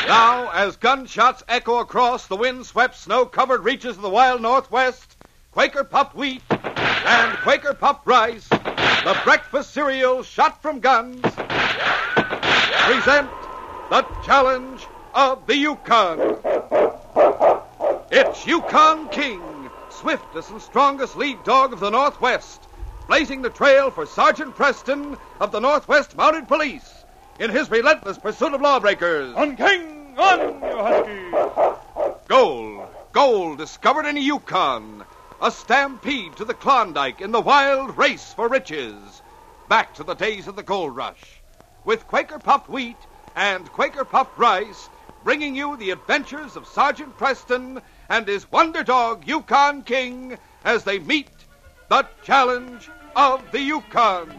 Now, as gunshots echo across the wind-swept, snow-covered reaches of the wild Northwest, Quaker Puffed Wheat and Quaker Puffed Rice, the breakfast cereal shot from guns, present the challenge of the Yukon. It's Yukon King, swiftest and strongest lead dog of the Northwest, blazing the trail for Sergeant Preston of the Northwest Mounted Police in his relentless pursuit of lawbreakers. On, King! On, you husky! Gold discovered in the Yukon. A stampede to the Klondike in the wild race for riches. Back to the days of the gold rush. With Quaker Puffed Wheat and Quaker Puffed Rice, bringing you the adventures of Sergeant Preston and his wonder dog, Yukon King, as they meet the challenge of the Yukon.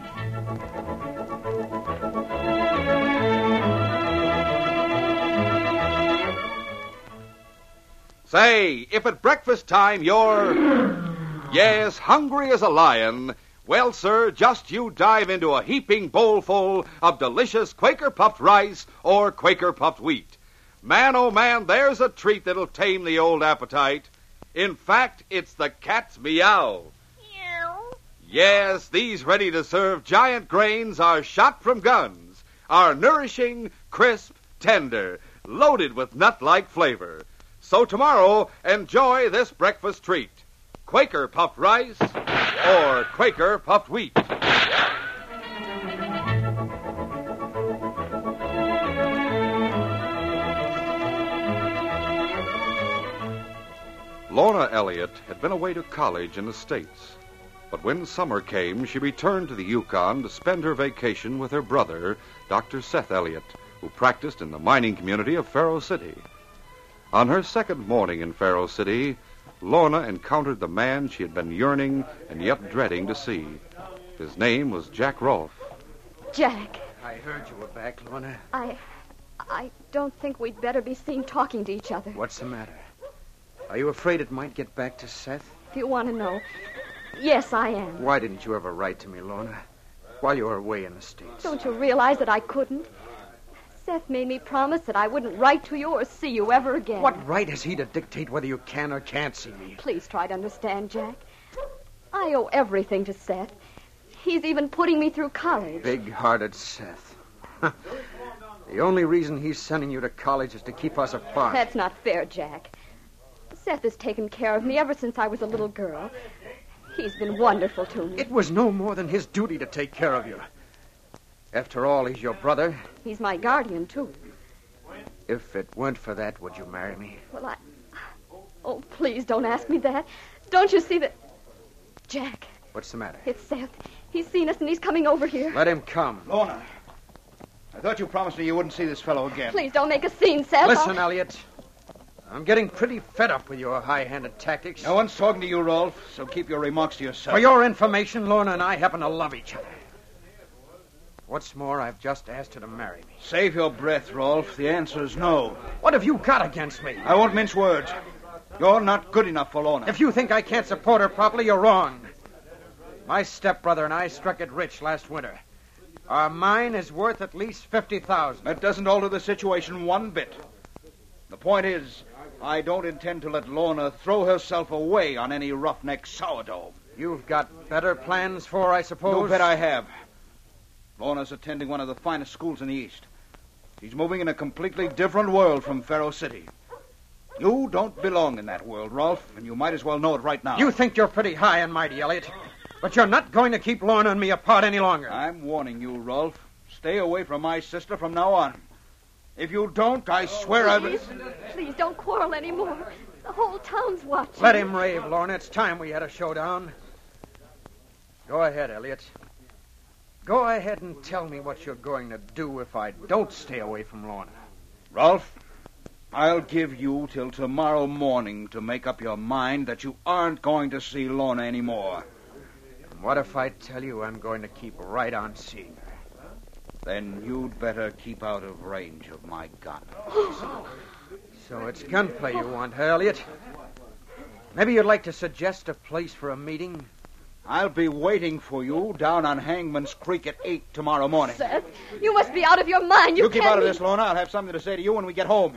Say, if at breakfast time you're, yes, hungry as a lion, well, sir, just you dive into a heaping bowlful of delicious Quaker Puffed Rice or Quaker Puffed Wheat. Man, oh man, there's a treat that'll tame the old appetite. In fact, it's the cat's meow. Meow. Yes, these ready-to-serve giant grains are shot from guns, are nourishing, crisp, tender, loaded with nut-like flavor. So tomorrow, enjoy this breakfast treat. Quaker Puffed Rice or Quaker Puffed Wheat. Lorna Elliott had been away to college in the States. But when summer came, she returned to the Yukon to spend her vacation with her brother, Dr. Seth Elliott, who practiced in the mining community of Faro City. On her second morning in Faro City, Lorna encountered the man she had been yearning and yet dreading to see. His name was Jack Rolfe. Jack. I heard you were back, Lorna. I don't think we'd better be seen talking to each other. What's the matter? Are you afraid it might get back to Seth? If you want to know, yes, I am. Why didn't you ever write to me, Lorna, while you were away in the States? Don't you realize that I couldn't? Seth made me promise that I wouldn't write to you or see you ever again. What right has he to dictate whether you can or can't see me? Please try to understand, Jack. I owe everything to Seth. He's even putting me through college. Big-hearted Seth. The only reason he's sending you to college is to keep us apart. That's not fair, Jack. Seth has taken care of me ever since I was a little girl. He's been wonderful to me. It was no more than his duty to take care of you. After all, he's your brother. He's my guardian, too. If it weren't for that, would you marry me? Well, Oh, please don't ask me that. Don't you see that... Jack. What's the matter? It's Seth. He's seen us and he's coming over here. Let him come. Lorna, I thought you promised me you wouldn't see this fellow again. Please don't make a scene, Seth. Listen, Elliot. I'm getting pretty fed up with your high-handed tactics. No one's talking to you, Rolfe, so keep your remarks to yourself. For your information, Lorna and I happen to love each other. What's more, I've just asked her to marry me. Save your breath, Rolfe. The answer is no. What have you got against me? I won't mince words. You're not good enough for Lorna. If you think I can't support her properly, you're wrong. My stepbrother and I struck it rich last winter. Our mine is worth at least $50,000. That doesn't alter the situation one bit. The point is, I don't intend to let Lorna throw herself away on any roughneck sourdough. You've got better plans for her, I suppose? You bet I have. Lorna's attending one of the finest schools in the East. She's moving in a completely different world from Faro City. You don't belong in that world, Rolfe, and you might as well know it right now. You think you're pretty high and mighty, Elliot, but you're not going to keep Lorna and me apart any longer. I'm warning you, Rolfe. Stay away from my sister from now on. If you don't, I swear Please don't quarrel anymore. The whole town's watching. Let him rave, Lorna. It's time we had a showdown. Go ahead, Elliot. Go ahead and tell me what you're going to do if I don't stay away from Lorna. Rolfe, I'll give you till tomorrow morning to make up your mind that you aren't going to see Lorna anymore. And what if I tell you I'm going to keep right on seeing her? Then you'd better keep out of range of my gun. So it's gunplay you want, huh, Elliot? Maybe you'd like to suggest a place for a meeting? I'll be waiting for you down on Hangman's Creek at 8 tomorrow morning. Seth, you must be out of your mind. You keep out of this, Lorna. I'll have something to say to you when we get home.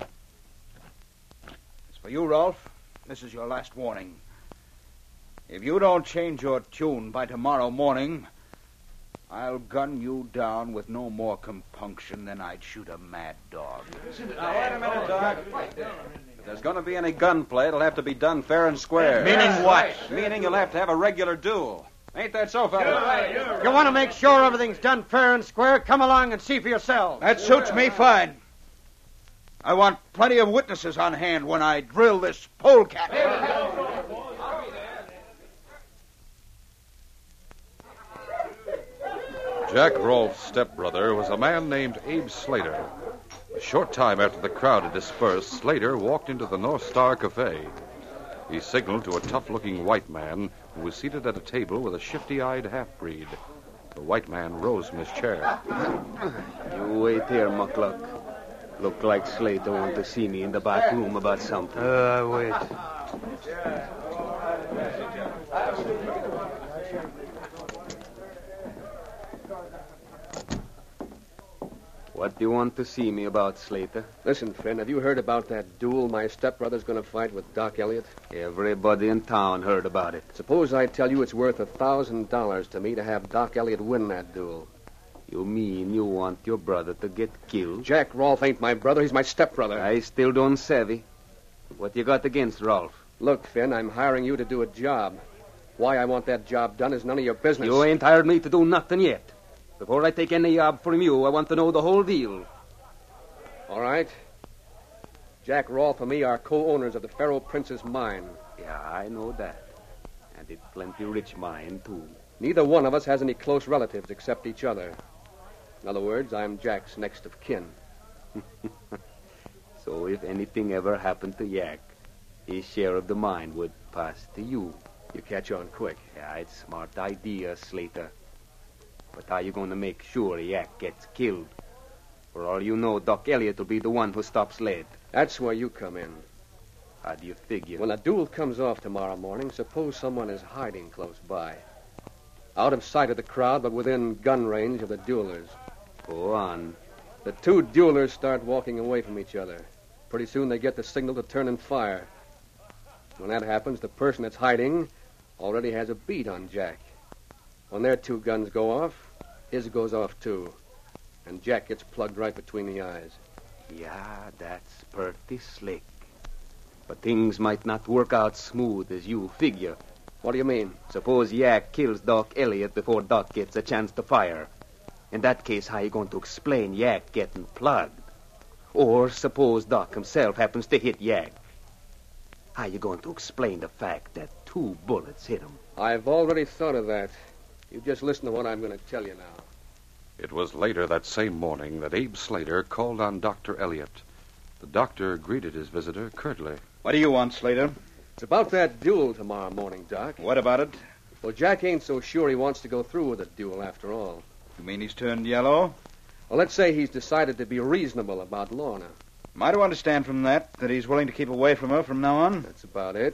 As for you, Rolf, this is your last warning. If you don't change your tune by tomorrow morning, I'll gun you down with no more compunction than I'd shoot a mad dog. Now, wait a minute, Doc. If there's going to be any gunplay, it'll have to be done fair and square. Meaning what? Meaning you'll have to have a regular duel. Ain't that so, fellas? You want to make sure everything's done fair and square? Come along and see for yourself. That suits me fine. I want plenty of witnesses on hand when I drill this polecat. Jack Rolfe's stepbrother was a man named Abe Slater. A short time after the crowd had dispersed, Slater walked into the North Star Cafe. He signaled to a tough-looking white man who was seated at a table with a shifty-eyed half-breed. The white man rose from his chair. You wait here, McCluck. Look like Slater want to see me in the back room about something. Wait. What do you want to see me about, Slater? Listen, friend, have you heard about that duel my stepbrother's going to fight with Doc Elliott? Everybody in town heard about it. Suppose I tell you it's worth $1,000 to me to have Doc Elliott win that duel. You mean you want your brother to get killed? Jack Rolfe ain't my brother. He's my stepbrother. I still don't savvy. What you got against Rolfe? Look, Finn, I'm hiring you to do a job. Why I want that job done is none of your business. You ain't hired me to do nothing yet. Before I take any job from you, I want to know the whole deal. All right. Jack Rolfe and me are co-owners of the Faro Princess mine. Yeah, I know that. And it's plenty rich mine, too. Neither one of us has any close relatives except each other. In other words, I'm Jack's next of kin. So if anything ever happened to Yak, his share of the mine would pass to you. You catch on quick. Yeah, it's a smart idea, Slater. But how are you going to make sure Yak gets killed? For all you know, Doc Elliott will be the one who stops Slade. That's where you come in. How do you figure? When a duel comes off tomorrow morning, suppose someone is hiding close by. Out of sight of the crowd, but within gun range of the duelers. Go on. The two duelers start walking away from each other. Pretty soon they get the signal to turn and fire. When that happens, the person that's hiding already has a beat on Jack. When their two guns go off, his goes off too. And Jack gets plugged right between the eyes. Yeah, that's pretty slick. But things might not work out smooth as you figure. What do you mean? Suppose Yak kills Doc Elliott before Doc gets a chance to fire. In that case, how are you going to explain Yak getting plugged? Or suppose Doc himself happens to hit Yak. How are you going to explain the fact that 2 bullets hit him? I've already thought of that. You just listen to what I'm going to tell you now. It was later that same morning that Abe Slater called on Dr. Elliott. The doctor greeted his visitor curtly. What do you want, Slater? It's about that duel tomorrow morning, Doc. What about it? Well, Jack ain't so sure he wants to go through with the duel after all. You mean he's turned yellow? Well, let's say he's decided to be reasonable about Lorna. Am I to understand from that he's willing to keep away from her from now on? That's about it.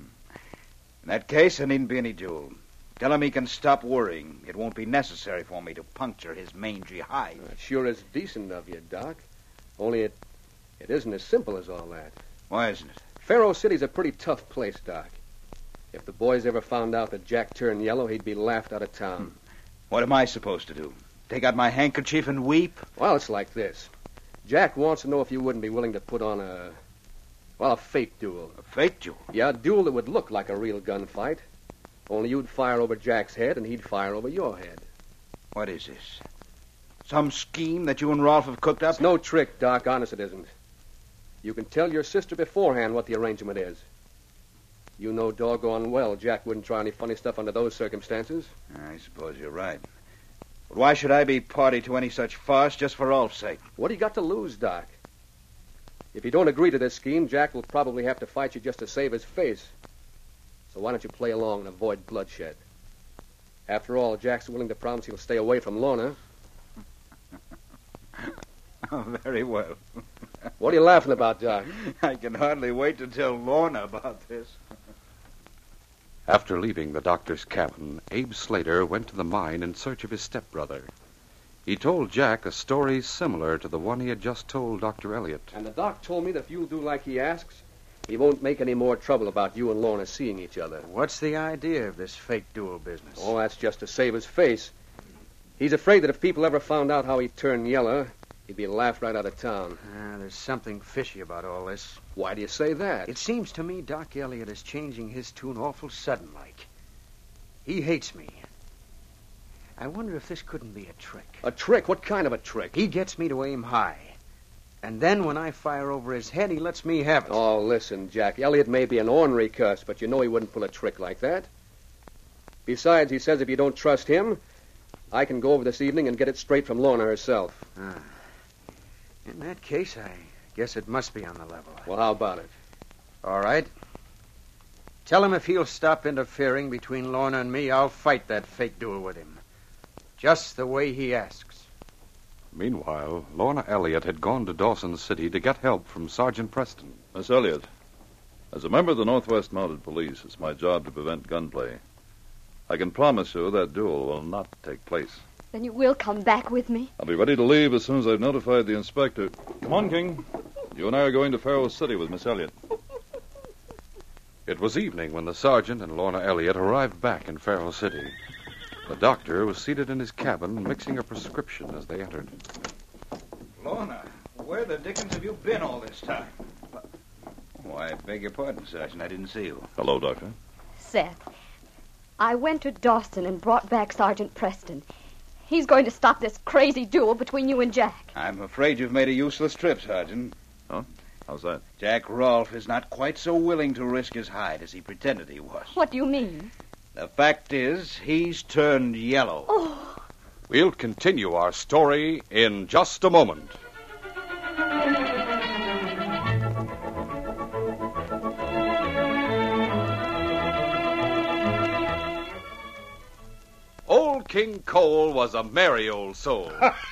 In that case, there needn't be any duel. Tell him he can stop worrying. It won't be necessary for me to puncture his mangy hide. It sure is decent of you, Doc. Only it isn't as simple as all that. Why isn't it? Faro City's a pretty tough place, Doc. If the boys ever found out that Jack turned yellow, he'd be laughed out of town. What am I supposed to do? Take out my handkerchief and weep? Well, it's like this. Jack wants to know if you wouldn't be willing to put on a fake duel. A fake duel? Yeah, a duel that would look like a real gunfight. Only you'd fire over Jack's head and he'd fire over your head. What is this? Some scheme that you and Rolfe have cooked up? It's no trick, Doc. Honest, it isn't. You can tell your sister beforehand what the arrangement is. You know doggone well Jack wouldn't try any funny stuff under those circumstances. I suppose you're right. But why should I be party to any such farce just for Rolfe's sake? What do you got to lose, Doc? If you don't agree to this scheme, Jack will probably have to fight you just to save his face. So why don't you play along and avoid bloodshed? After all, Jack's willing to promise he'll stay away from Lorna. Oh, very well. What are you laughing about, Doc? I can hardly wait to tell Lorna about this. After leaving the doctor's cabin, Abe Slater went to the mine in search of his stepbrother. He told Jack a story similar to the one he had just told Dr. Elliott. And the doc told me that if you'll do like he asks, he won't make any more trouble about you and Lorna seeing each other. What's the idea of this fake duel business? Oh, that's just to save his face. He's afraid that if people ever found out how he turned yellow, he'd be laughed right out of town. There's something fishy about all this. Why do you say that? It seems to me Doc Elliott is changing his tune awful sudden-like. He hates me. I wonder if this couldn't be a trick. A trick? What kind of a trick? He gets me to aim high. And then when I fire over his head, he lets me have it. Oh, listen, Jack. Elliott may be an ornery cuss, but you know he wouldn't pull a trick like that. Besides, he says if you don't trust him, I can go over this evening and get it straight from Lorna herself. In that case, I guess it must be on the level. Well, how about it? All right. Tell him if he'll stop interfering between Lorna and me, I'll fight that fake duel with him. Just the way he asks. Meanwhile, Lorna Elliott had gone to Dawson City to get help from Sergeant Preston. Miss Elliott, as a member of the Northwest Mounted Police, it's my job to prevent gunplay. I can promise you that duel will not take place. Then you will come back with me? I'll be ready to leave as soon as I've notified the inspector. Come on, King. You and I are going to Faro City with Miss Elliott. It was evening when the sergeant and Lorna Elliott arrived back in Faro City. The doctor was seated in his cabin mixing a prescription as they entered. Lorna, where the dickens have you been all this time? Why, I beg your pardon, Sergeant. I didn't see you. Hello, Doctor. Seth, I went to Dawson and brought back Sergeant Preston. He's going to stop this crazy duel between you and Jack. I'm afraid you've made a useless trip, Sergeant. Huh? How's that? Jack Rolfe is not quite so willing to risk his hide as he pretended he was. What do you mean? The fact is, he's turned yellow. Oh. We'll continue our story in just a moment. Old King Cole was a merry old soul.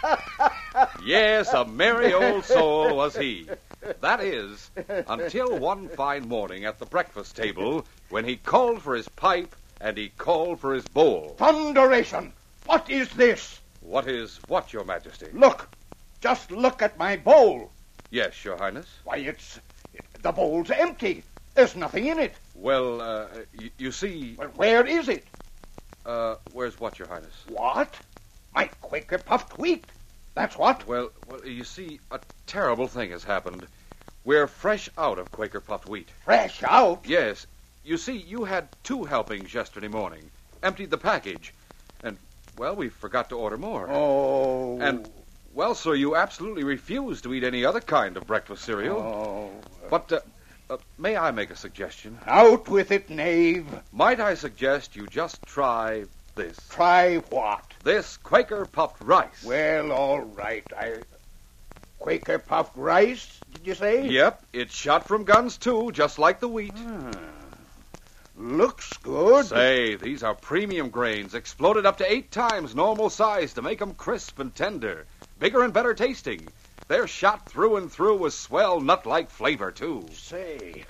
Yes, a merry old soul was he. That is, until one fine morning at the breakfast table when he called for his pipe and he called for his bowl. Thunderation! What is this? What is what, Your Majesty? Look! Just look at my bowl. Yes, Your Highness. Why, the bowl's empty. There's nothing in it. Well, you see... Well, where is it? Where's what, Your Highness? What? My Quaker puffed wheat. That's what? Well, you see, a terrible thing has happened. We're fresh out of Quaker puffed wheat. Fresh out? Yes. You see, you had 2 helpings yesterday morning. Emptied the package. And, well, we forgot to order more. Oh. And, well, sir, you absolutely refused to eat any other kind of breakfast cereal. Oh. But, may I make a suggestion? Out with it, knave. Might I suggest you just try this? Try what? This Quaker puffed rice. Well, all right. Quaker puffed rice, did you say? Yep. It's shot from guns, too, just like the wheat. Looks good. Say, these are premium grains, exploded up to 8 times normal size to make them crisp and tender. Bigger and better tasting. They're shot through and through with swell nut-like flavor, too. Say,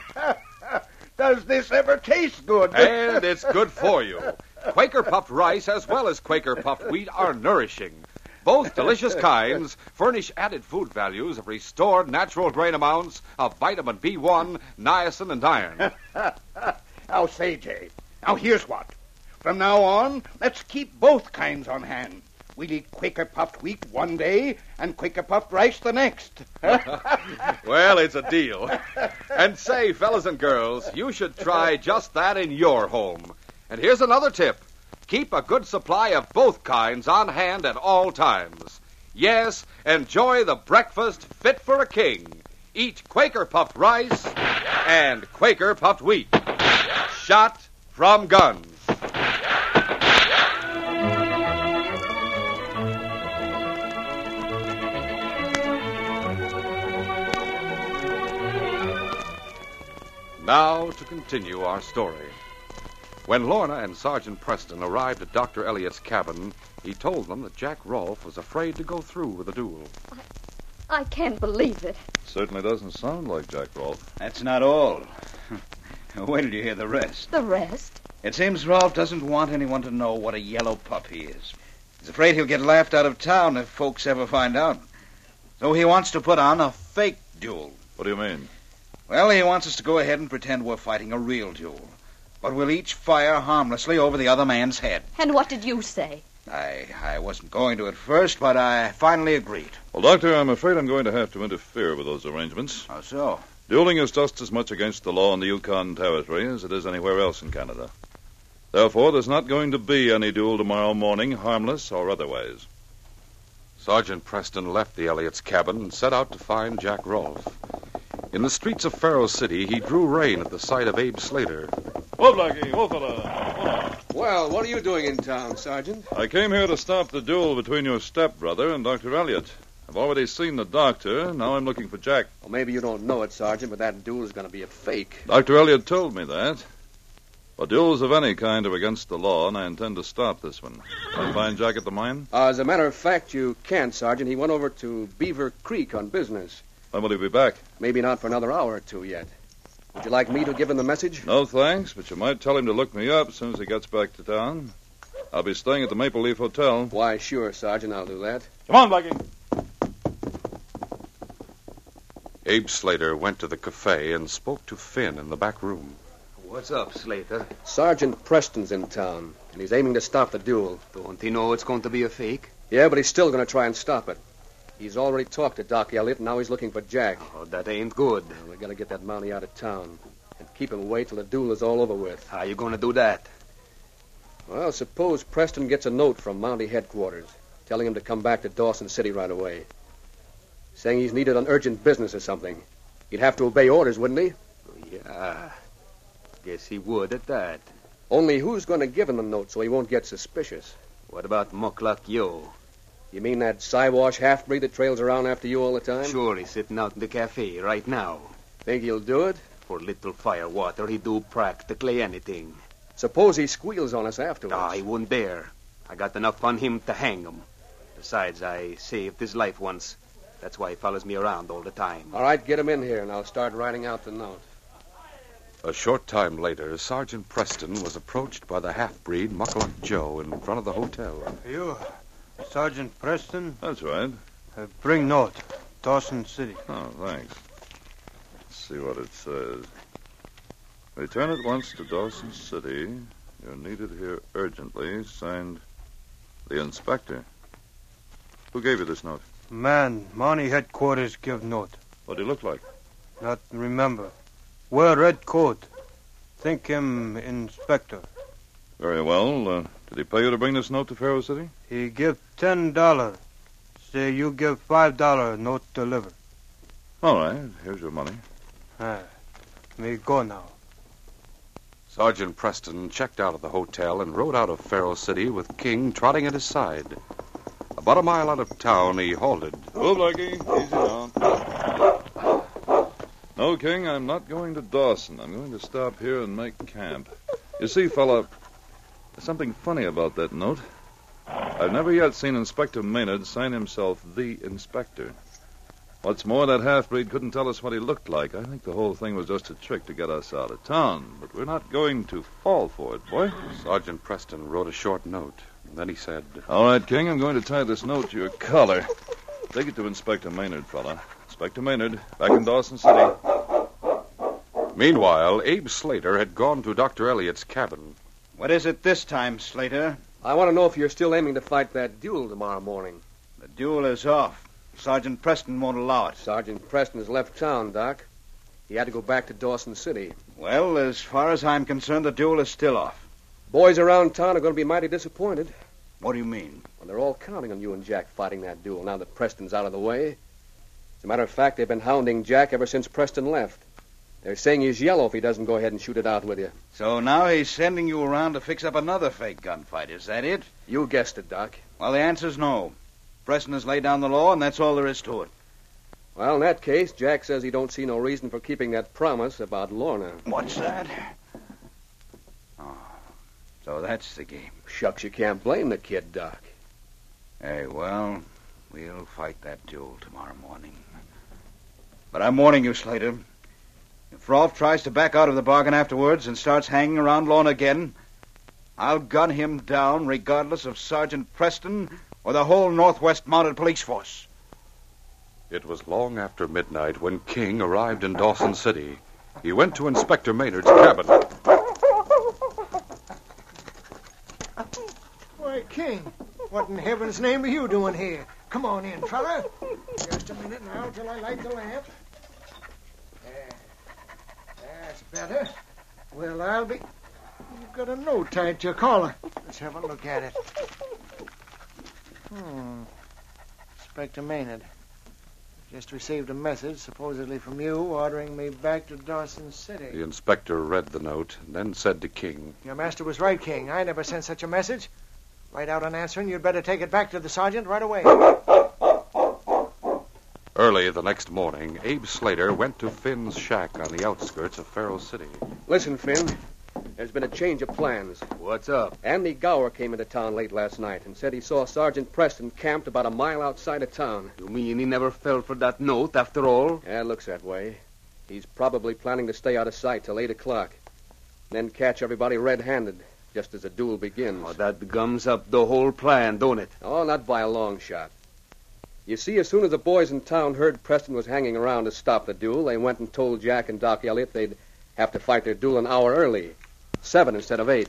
does this ever taste good? And it's good for you. Quaker puffed rice as well as Quaker puffed wheat are nourishing. Both delicious kinds furnish added food values of restored natural grain amounts of vitamin B1, niacin, and iron. Now, say, Jay, now here's what. From now on, let's keep both kinds on hand. We'll eat Quaker puffed wheat one day and Quaker puffed rice the next. Well, it's a deal. And say, fellas and girls, you should try just that in your home. And here's another tip. Keep a good supply of both kinds on hand at all times. Yes, enjoy the breakfast fit for a king. Eat Quaker puffed rice and Quaker puffed wheat. Shot from guns. Now to continue our story. When Lorna and Sergeant Preston arrived at Dr. Elliott's cabin, he told them that Jack Rolfe was afraid to go through with the duel. I can't believe it. Certainly doesn't sound like Jack Rolfe. That's not all. Wait till you hear the rest. The rest? It seems Rolf doesn't want anyone to know what a yellow pup he is. He's afraid he'll get laughed out of town if folks ever find out. So he wants to put on a fake duel. What do you mean? Well, he wants us to go ahead and pretend we're fighting a real duel. But we'll each fire harmlessly over the other man's head. And what did you say? I wasn't going to at first, but I finally agreed. Well, Doctor, I'm afraid I'm going to have to interfere with those arrangements. How so? Dueling is just as much against the law in the Yukon Territory as it is anywhere else in Canada. Therefore, there's not going to be any duel tomorrow morning, harmless or otherwise. Sergeant Preston left the Elliots' cabin and set out to find Jack Rolfe. In the streets of Faro City, he drew rein at the sight of Abe Slater. Whoa, Blackie, whoa, fella. Well, what are you doing in town, Sergeant? I came here to stop the duel between your stepbrother and Dr. Elliot. I've already seen the doctor. Now I'm looking for Jack. Well, maybe you don't know it, Sergeant, but that duel is going to be a fake. Dr. Elliot told me that. But duels of any kind are against the law, and I intend to stop this one. Can I find Jack at the mine? As a matter of fact, you can't, Sergeant. He went over to Beaver Creek on business. When will he be back? Maybe not for another hour or two yet. Would you like me to give him the message? No, thanks, but you might tell him to look me up as soon as he gets back to town. I'll be staying at the Maple Leaf Hotel. Why, sure, Sergeant, I'll do that. Come on, Blackie. Abe Slater went to the cafe and spoke to Finn in the back room. What's up, Slater? Sergeant Preston's in town, and he's aiming to stop the duel. Don't he know it's going to be a fake? Yeah, but he's still going to try and stop it. He's already talked to Doc Elliott, and now he's looking for Jack. Oh, that ain't good. Well, we got to get that Mountie out of town and keep him away till the duel is all over with. How you going to do that? Well, suppose Preston gets a note from Mountie headquarters telling him to come back to Dawson City right away, saying he's needed on urgent business or something. He'd have to obey orders, wouldn't he? Yeah, guess he would at that. Only who's going to give him the note so he won't get suspicious? What about Mukluk Yo? You mean that Siwash half-breed that trails around after you all the time? Sure, he's sitting out in the cafe right now. Think he'll do it? For little firewater, he'd do practically anything. Suppose he squeals on us afterwards. Ah, he wouldn't dare. I got enough on him to hang him. Besides, I saved his life once. That's why he follows me around all the time. All right, get him in here, and I'll start writing out the note. A short time later, Sergeant Preston was approached by the half-breed Muckluck Joe in front of the hotel. You, Sergeant Preston? That's right. Bring note. Dawson City. Oh, thanks. Let's see what it says. Return at once to Dawson City. You're needed here urgently. Signed, the inspector. Who gave you this note? Man, Mountie headquarters give note. What do you look like? Not remember. Wear red coat. Think him inspector. Very well. Did he pay you to bring this note to Faro City? He give $10. Say you give $5 note deliver. All right. Here's your money. Me go now. Sergeant Preston checked out of the hotel and rode out of Faro City with King trotting at his side. About a mile out of town, he halted. Oh, Blackie, easy now. No, King, I'm not going to Dawson. I'm going to stop here and make camp. You see, fella, there's something funny about that note. I've never yet seen Inspector Maynard sign himself the inspector. What's more, that half-breed couldn't tell us what he looked like. I think the whole thing was just a trick to get us out of town. But we're not going to fall for it, boy. Sergeant Preston wrote a short note. And then he said, All right, King, I'm going to tie this note to your collar. Take it to Inspector Maynard, fella. Inspector Maynard, back in Dawson City. Meanwhile, Abe Slater had gone to Dr. Elliott's cabin. What is it this time, Slater? I want to know if you're still aiming to fight that duel tomorrow morning. The duel is off. Sergeant Preston won't allow it. Sergeant Preston has left town, Doc. He had to go back to Dawson City. Well, as far as I'm concerned, the duel is still off. Boys around town are going to be mighty disappointed. What do you mean? Well, they're all counting on you and Jack fighting that duel now that Preston's out of the way. As a matter of fact, they've been hounding Jack ever since Preston left. They're saying he's yellow if he doesn't go ahead and shoot it out with you. So now he's sending you around to fix up another fake gunfight, is that it? You guessed it, Doc. Well, the answer's no. Preston has laid down the law, and that's all there is to it. Well, in that case, Jack says he don't see no reason for keeping that promise about Lorna. What's that? Oh, so that's the game. Shucks, you can't blame the kid, Doc. Hey, well, we'll fight that duel tomorrow morning. But I'm warning you, Slater. If If Rolfe tries to back out of the bargain afterwards and starts hanging around Lorna again, I'll gun him down regardless of Sergeant Preston or the whole Northwest Mounted Police Force. It was long after midnight when King arrived in Dawson City. He went to Inspector Maynard's cabin. Why, King, what in heaven's name are you doing here? Come on in, fella. Just a minute now till I light the lamp. That's better. Well, I'll be... You've got a note tied to your collar. Let's have a look at it. Inspector Maynard. Just received a message, supposedly from you, ordering me back to Dawson City. The inspector read the note and then said to King, Your master was right, King. I never sent such a message. Right out on answering, you'd better take it back to the sergeant right away. Early the next morning, Abe Slater went to Finn's shack on the outskirts of Faro City. Listen, Finn. There's been a change of plans. What's up? Andy Gower came into town late last night and said he saw Sergeant Preston camped about a mile outside of town. You mean he never fell for that note after all? Yeah, it looks that way. He's probably planning to stay out of sight till 8 o'clock. Then catch everybody red-handed, just as the duel begins. Oh, that gums up the whole plan, don't it? Oh, not by a long shot. You see, as soon as the boys in town heard Preston was hanging around to stop the duel, they went and told Jack and Doc Elliott they'd have to fight their duel an hour early. 7 instead of 8.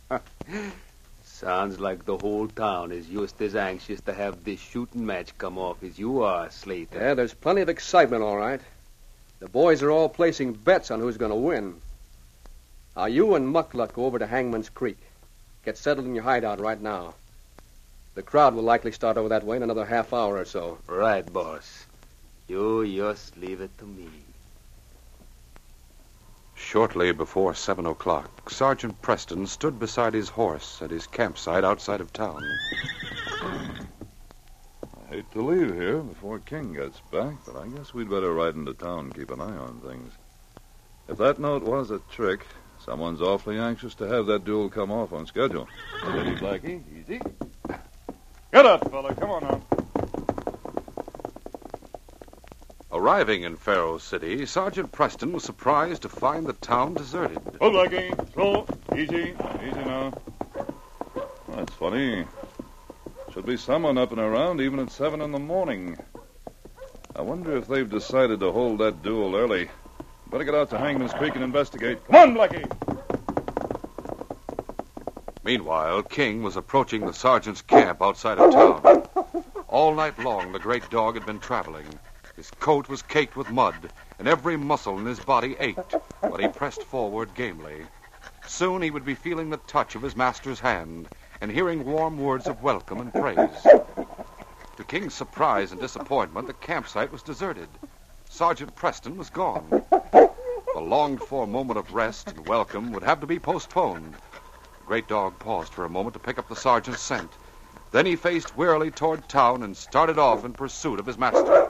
Sounds like the whole town is just as anxious to have this shooting match come off as you are, Slater. Yeah, there's plenty of excitement, all right. The boys are all placing bets on who's going to win. Now, you and Muckluck go over to Hangman's Creek. Get settled in your hideout right now. The crowd will likely start over that way in another half hour or so. Right, boss. You just leave it to me. Shortly before 7 o'clock, Sergeant Preston stood beside his horse at his campsite outside of town. I hate to leave here before King gets back, but I guess we'd better ride into town and keep an eye on things. If that note was a trick, someone's awfully anxious to have that duel come off on schedule. Steady, Blackie. Easy. Get up, fella. Come on now. Arriving in Faro City, Sergeant Preston was surprised to find the town deserted. Oh, Blackie. Slow. Easy. Easy now. That's funny. Should be someone up and around even at 7 in the morning. I wonder if they've decided to hold that duel early. Better get out to Hangman's Creek and investigate. Come on, Blackie! Meanwhile, King was approaching the sergeant's camp outside of town. All night long, the great dog had been traveling. His coat was caked with mud, and every muscle in his body ached, but he pressed forward gamely. Soon he would be feeling the touch of his master's hand and hearing warm words of welcome and praise. To King's surprise and disappointment, the campsite was deserted. Sergeant Preston was gone. The longed-for moment of rest and welcome would have to be postponed. The great dog paused for a moment to pick up the sergeant's scent. Then he faced wearily toward town and started off in pursuit of his master.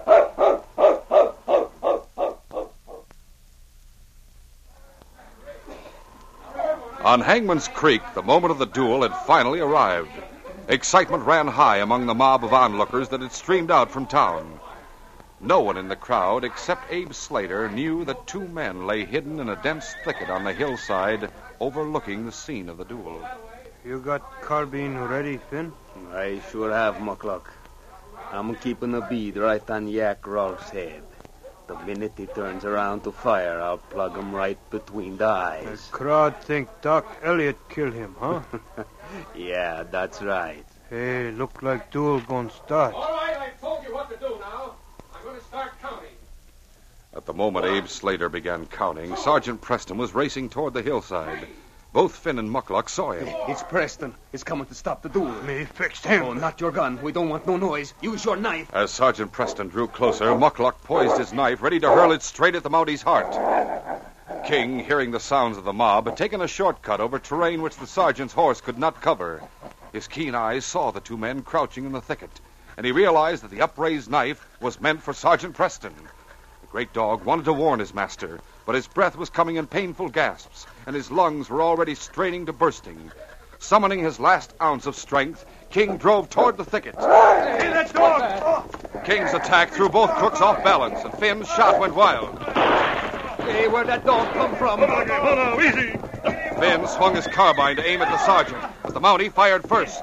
On Hangman's Creek, the moment of the duel had finally arrived. Excitement ran high among the mob of onlookers that had streamed out from town. No one in the crowd, except Abe Slater, knew that 2 men lay hidden in a dense thicket on the hillside overlooking the scene of the duel. You got carbine ready, Finn? I sure have, Muckluck. I'm keeping a bead right on Yak Rolfe's head. The minute he turns around to fire, I'll plug him right between the eyes. The crowd think Doc Elliott killed him, huh? Yeah, that's right. Hey, look like duel gonna start. All right, I've told you what to do now. I'm going to start counting. At the moment Abe Slater began counting, Sergeant Preston was racing toward the hillside. Both Finn and Muckluck saw him. It's Preston. He's coming to stop the duel. Me fixed him. Oh, not your gun. We don't want no noise. Use your knife. As Sergeant Preston drew closer, Muckluck poised his knife, ready to hurl it straight at the Mounty's heart. King, hearing the sounds of the mob, had taken a shortcut over terrain which the sergeant's horse could not cover. His keen eyes saw the 2 men crouching in the thicket, and he realized that the upraised knife was meant for Sergeant Preston. The great dog wanted to warn his master, but his breath was coming in painful gasps, and his lungs were already straining to bursting. Summoning his last ounce of strength, King drove toward the thicket. Hey, that dog! King's attack threw both crooks off balance, and Finn's shot went wild. Hey, where'd that dog come from? No, easy. Finn swung his carbine to aim at the sergeant, but the Mountie fired first.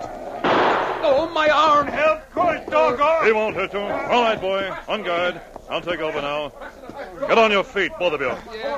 Oh, my arm! Of course, doggone. He won't hurt you. All right, boy. On guard. I'll take over now. Get on your feet, both of you.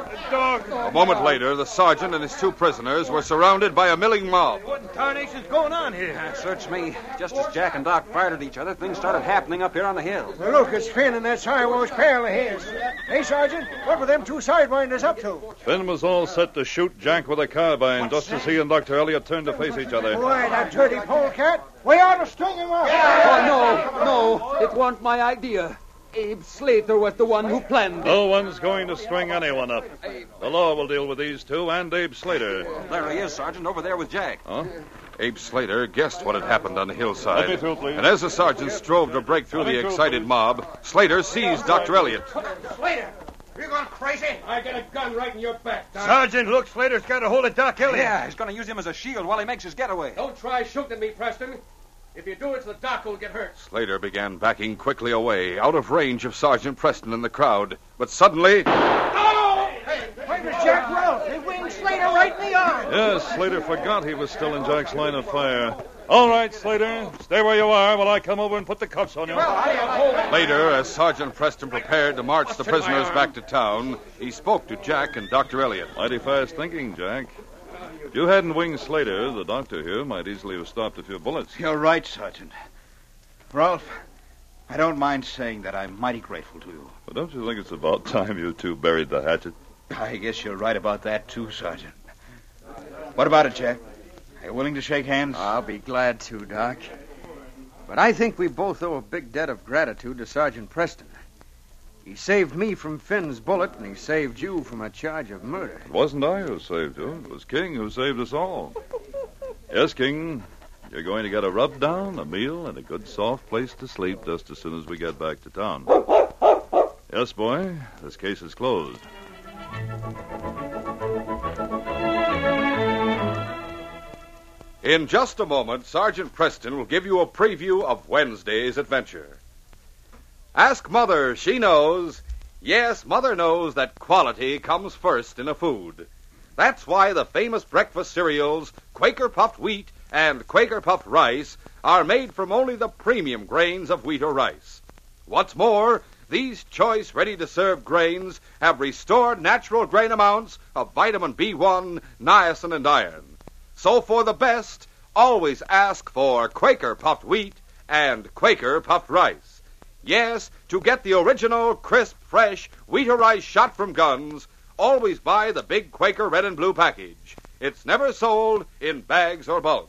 A moment later, the sergeant and his two prisoners were surrounded by a milling mob. What in tarnation's going on here? Search me. Just as Jack and Doc fired at each other, things started happening up here on the hill. Well, look, it's Finn and that Siwash pal of his. Hey, Sergeant, what were them two sidewinders up to? Finn was all set to shoot Jack with a carbine just as he and Dr. Elliot turned to face each other. Why, that dirty polecat. We ought to string him up. Oh, no. It wasn't my idea. Abe Slater was the one who planned it. No one's going to string anyone up. The law will deal with these two and Abe Slater. There he is, Sergeant, over there with Jack. Huh? Abe Slater guessed what had happened on the hillside. Let me through, please. And as the sergeant strove to break through the excited mob, Slater seized Dr. Elliot. Slater, you gone crazy? I got a gun right in your back, Doc. Sergeant, look, Slater's got a hold of Doc Elliot. Yeah, he's going to use him as a shield while he makes his getaway. Don't try shooting at me, Preston. If you do it, the doc will get hurt. Slater began backing quickly away, out of range of Sergeant Preston and the crowd. But suddenly... Oh! Where's Jack Ralph? They winged Slater right in the arm. Yes, Slater forgot he was still in Jack's line of fire. All right, Slater. Stay where you are while I come over and put the cuffs on you. Later, as Sergeant Preston prepared to march the prisoners back to town, he spoke to Jack and Dr. Elliot. Mighty fast thinking, Jack. If you hadn't winged Slater, the doctor here might easily have stopped a few bullets. You're right, Sergeant. Ralph, I don't mind saying that I'm mighty grateful to you. But don't you think it's about time you two buried the hatchet? I guess you're right about that, too, Sergeant. What about it, Jack? Are you willing to shake hands? I'll be glad to, Doc. But I think we both owe a big debt of gratitude to Sergeant Preston. He saved me from Finn's bullet, and he saved you from a charge of murder. It wasn't I who saved you. It was King who saved us all. Yes, King, you're going to get a rub down, a meal, and a good soft place to sleep just as soon as we get back to town. Yes, boy, this case is closed. In just a moment, Sergeant Preston will give you a preview of Wednesday's adventure. Ask Mother, she knows. Yes, Mother knows that quality comes first in a food. That's why the famous breakfast cereals, Quaker Puffed Wheat and Quaker Puffed Rice, are made from only the premium grains of wheat or rice. What's more, these choice, ready-to-serve grains have restored natural grain amounts of vitamin B1, niacin, and iron. So for the best, always ask for Quaker Puffed Wheat and Quaker Puffed Rice. Yes, to get the original, crisp, fresh wheat or rice shot from guns, always buy the big Quaker red and blue package. It's never sold in bags or bulk.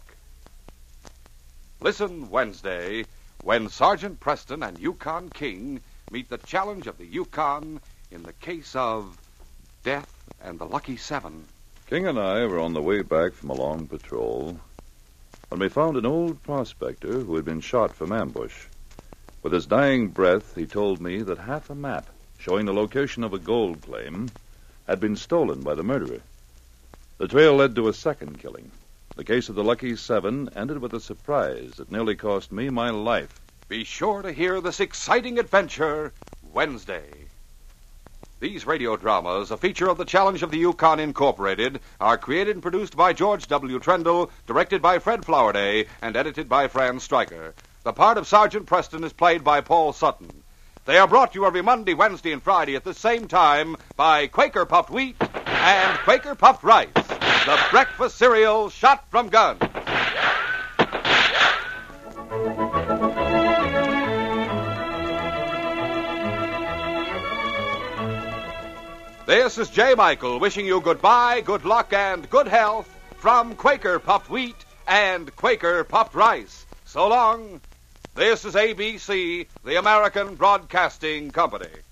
Listen Wednesday when Sergeant Preston and Yukon King meet the challenge of the Yukon in the case of Death and the Lucky Seven. King and I were on the way back from a long patrol when we found an old prospector who had been shot from ambush. With his dying breath, he told me that half a map showing the location of a gold claim had been stolen by the murderer. The trail led to a second killing. The case of the Lucky Seven ended with a surprise that nearly cost me my life. Be sure to hear this exciting adventure Wednesday. These radio dramas, a feature of the Challenge of the Yukon Incorporated, are created and produced by George W. Trendle, directed by Fred Flowerday, and edited by Fran Stryker. The part of Sergeant Preston is played by Paul Sutton. They are brought to you every Monday, Wednesday, and Friday at the same time by Quaker Puffed Wheat and Quaker Puffed Rice, the breakfast cereal shot from guns. This is J. Michael wishing you goodbye, good luck, and good health from Quaker Puffed Wheat and Quaker Puffed Rice. So long. This is ABC, the American Broadcasting Company.